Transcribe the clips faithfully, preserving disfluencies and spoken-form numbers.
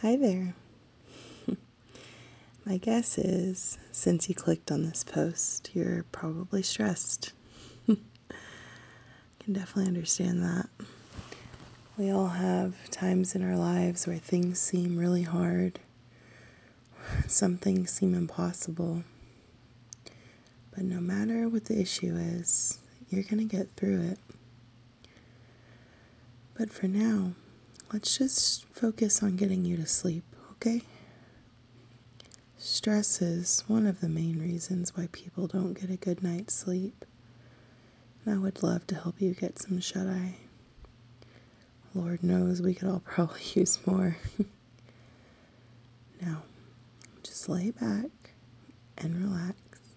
Hi there. My guess is, since you clicked on this post, you're probably stressed. Can definitely understand that. We all have times in our lives where things seem really hard. Some things seem impossible. But no matter what the issue is, you're going to get through it. But for now, let's just focus on getting you to sleep, okay? Stress is one of the main reasons why people don't get a good night's sleep. And I would love to help you get some shut-eye. Lord knows we could all probably use more. Now, just lay back and relax.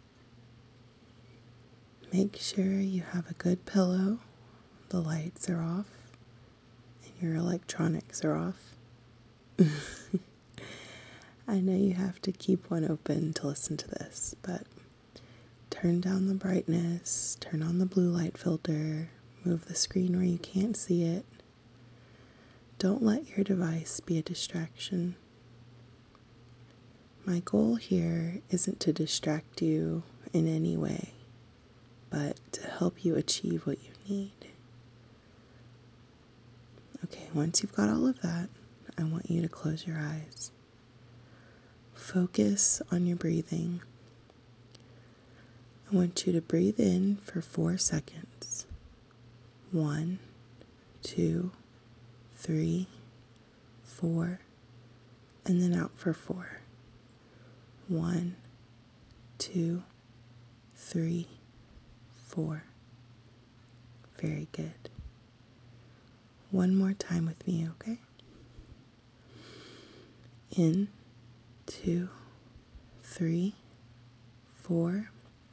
Make sure you have a good pillow, the lights are off, and your electronics are off. I know you have to keep one open to listen to this, but turn down the brightness, turn on the blue light filter, move the screen where you can't see it. Don't let your device be a distraction. My goal here isn't to distract you in any way, but to help you achieve what you need. Okay, once you've got all of that, I want you to close your eyes. Focus on your breathing. I want you to breathe in for four seconds. One, two, three, four, and then out for four. One, two, three, four. Very good. One more time with me, okay? In, two, three, four.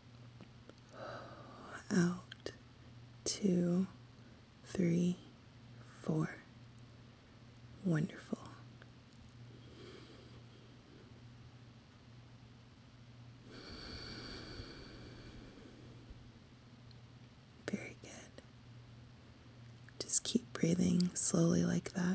Out, two, three, four. Wonderful. Very good. Just keep breathing slowly like that.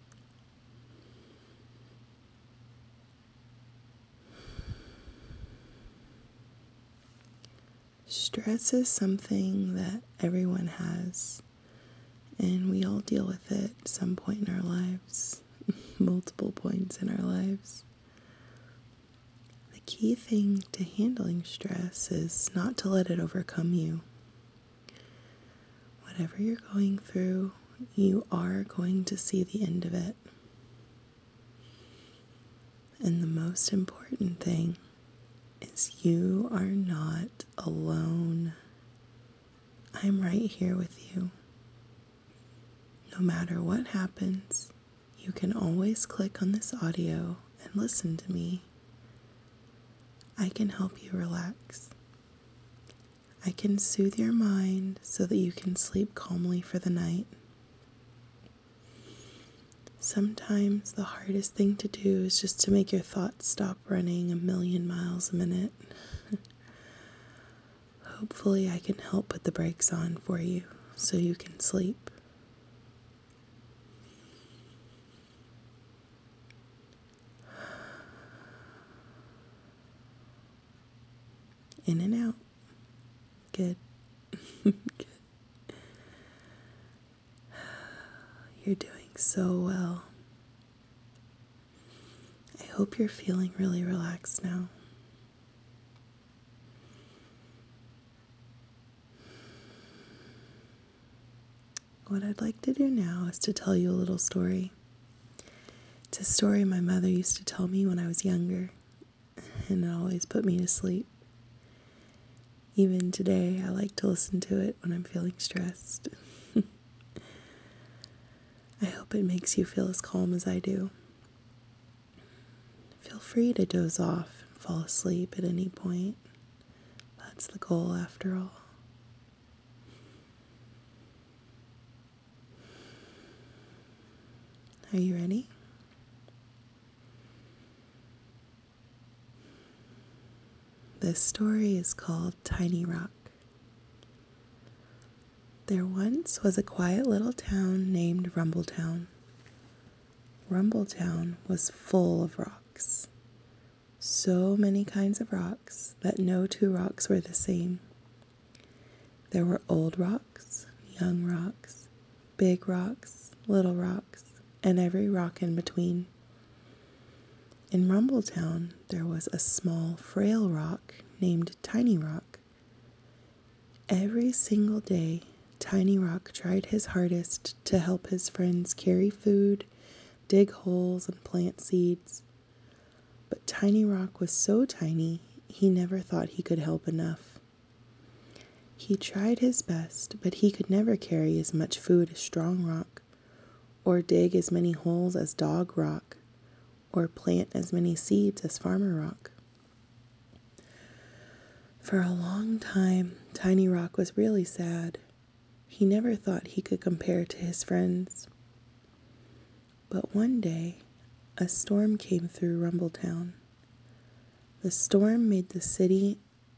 Stress is something that everyone has, and we all deal with it at some point in our lives, multiple points in our lives. The key thing to handling stress is not to let it overcome you. Whatever you're going through, you are going to see the end of it. And the most important thing is you are not alone. I'm right here with you. No matter what happens, you can always click on this audio and listen to me. I can help you relax. I can soothe your mind so that you can sleep calmly for the night. Sometimes the hardest thing to do is just to make your thoughts stop running a million miles a minute. Hopefully I can help put the brakes on for you so you can sleep. In and out. Good. Good. You're doing so well. I hope you're feeling really relaxed now. What I'd like to do now is to tell you a little story. It's a story my mother used to tell me when I was younger, and it always put me to sleep. Even today, I like to listen to it when I'm feeling stressed. I hope it makes you feel as calm as I do. Feel free to doze off and fall asleep at any point. That's the goal after all. Are you ready? This story is called Tiny Rock. There once was a quiet little town named Rumbletown. Rumbletown was full of rocks. So many kinds of rocks that no two rocks were the same. There were old rocks, young rocks, big rocks, little rocks, and every rock in between. In Rumbletown, there was a small, frail rock named Tiny Rock. Every single day, Tiny Rock tried his hardest to help his friends carry food, dig holes, and plant seeds. But Tiny Rock was so tiny, he never thought he could help enough. He tried his best, but he could never carry as much food as Strong Rock, or dig as many holes as Dog Rock, or plant as many seeds as Farmer Rock. For a long time, Tiny Rock was really sad. He never thought he could compare to his friends. But one day, a storm came through Rumbletown. The storm made the city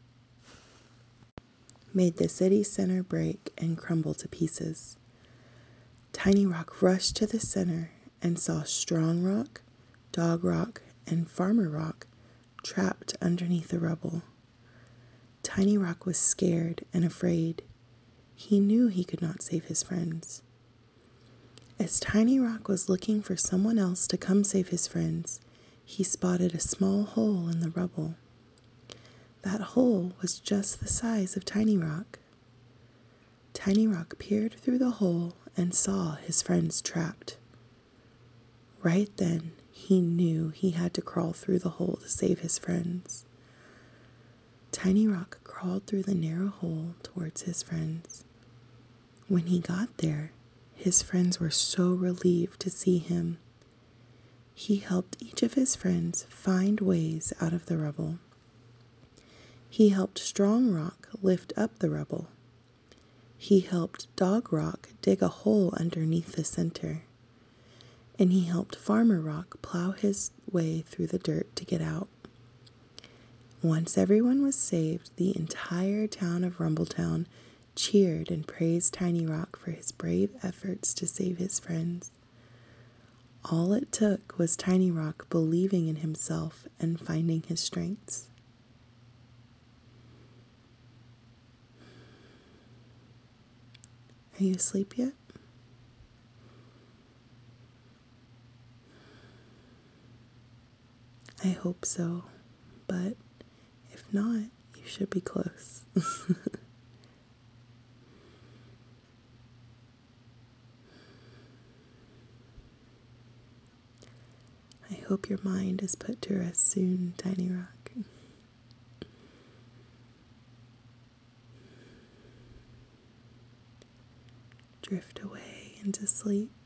made the city center break and crumble to pieces. Tiny Rock rushed to the center and saw Strong Rock, Dog Rock, and Farmer Rock trapped underneath the rubble. Tiny Rock was scared and afraid. He knew he could not save his friends. As Tiny Rock was looking for someone else to come save his friends, he spotted a small hole in the rubble. That hole was just the size of Tiny Rock. Tiny Rock peered through the hole and saw his friends trapped. Right then, he knew he had to crawl through the hole to save his friends. Tiny Rock crawled through the narrow hole towards his friends. When he got there, his friends were so relieved to see him. He helped each of his friends find ways out of the rubble. He helped Strong Rock lift up the rubble. He helped Dog Rock dig a hole underneath the center. And he helped Farmer Rock plow his way through the dirt to get out. Once everyone was saved, the entire town of Rumbletown cheered and praised Tiny Rock for his brave efforts to save his friends. All it took was Tiny Rock believing in himself and finding his strengths. Are you asleep yet? I hope so, but if not, you should be close. I hope your mind is put to rest soon, Tiny Rock. Drift away into sleep.